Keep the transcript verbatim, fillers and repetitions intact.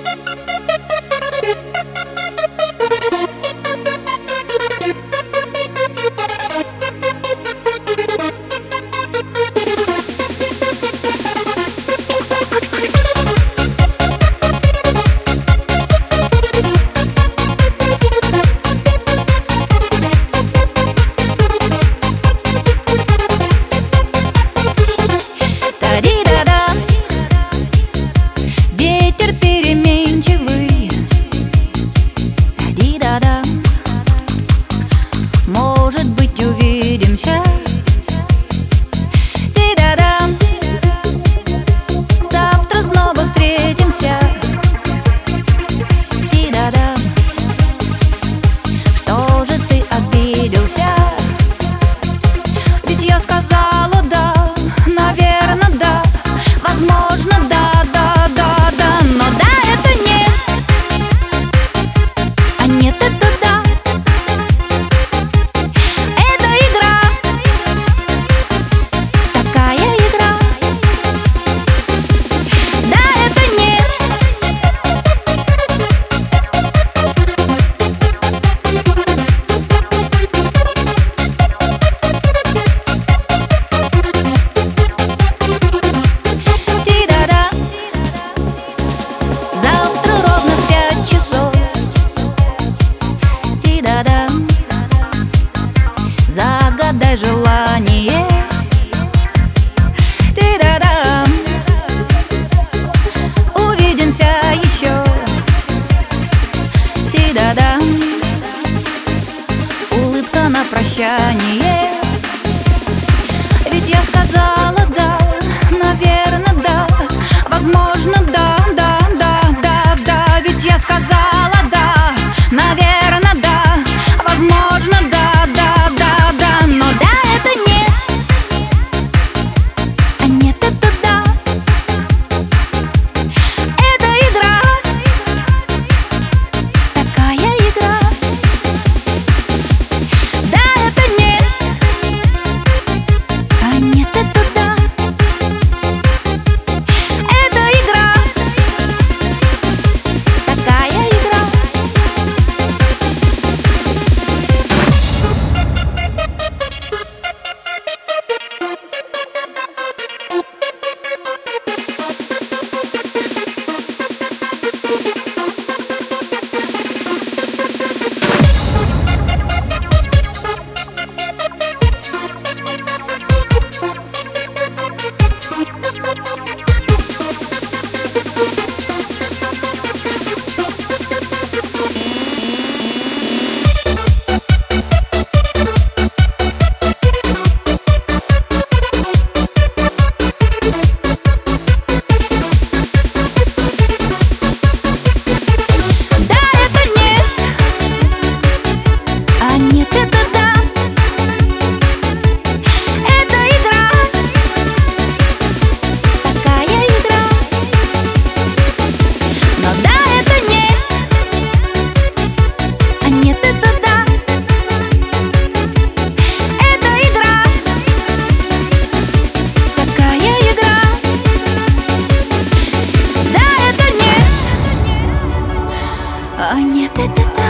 Может быть, увидимся. Ти-да-дам. Завтра снова встретимся. Ти-да-дам. Что же ты обиделся? Ведь я сказала да, наверное, да. Возможно, да, да, да, да. Но да, это нет. А нет, это да. Загадай желание. Ти-да-дам. Увидимся еще. Ти-да-дам. Улыбка на прощание. Ведь я сказала да, наверное, да. Возможно, да, да, да, да, да. Ведь я сказала да, наверное, да. Возможно, да. А нет, это так.